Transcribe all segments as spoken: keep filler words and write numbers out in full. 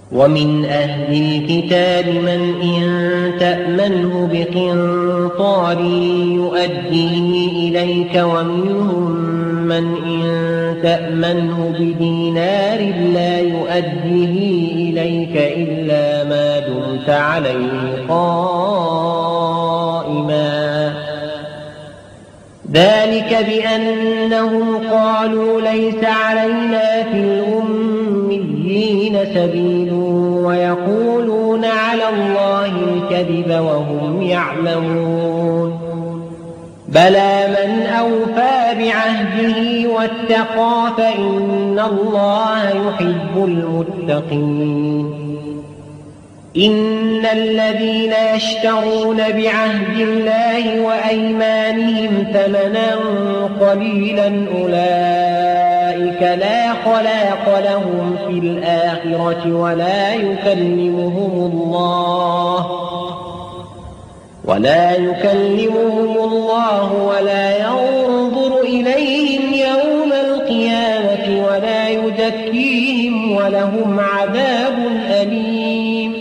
ومن أهل الكتاب من إن تأمنه بقنطار يؤديه إليك ومنهم من إن تأمنه بدينار لا يؤديه إليك إلا ما دمت عليه قائما ذلك بأنهم قالوا ليس علينا في الأميين سبيل ويقولون على الله الكذب وهم يعلمون بلى من أوفى بعهده واتقى فإن الله يحب المتقين إن الذين يشترون بعهد الله وأيمانهم ثمنا قليلا أولئك لا خلاق لهم في الآخرة ولا يكلمهم الله ولا يكلمهم الله ولا ينظر إليهم يوم القيامة ولا يزكيهم ولهم عذاب أليم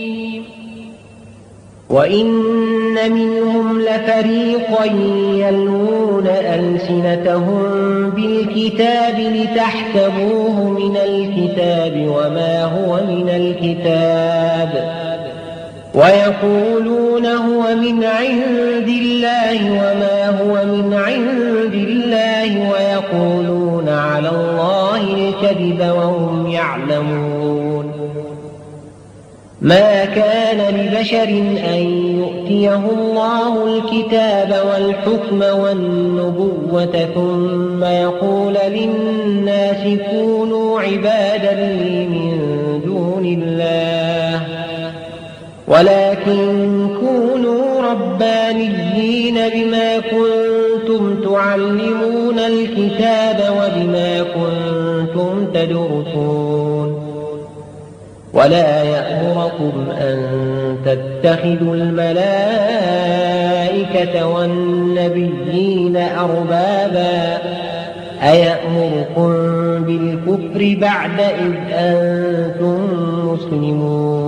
وإن منهم لفريقا يلوون ألسنتهم بالكتاب لتحسبوه من الكتاب وما هو من الكتاب ويقولون هو من عند الله وما هو من عند الله ويقولون على الله الكذب وهم يعلمون ما كان لبشر أن يؤتيه الله الكتاب والحكم والنبوة ثم يقول للناس كونوا عبادا لي من دون الله ولكن كونوا ربانيين بما كنتم تعلمون الكتاب وبما كنتم تدرسون ولا يأمركم أن تتخذوا الملائكة والنبيين أربابا أيأمركم بالكفر بعد إذ أنتم مسلمون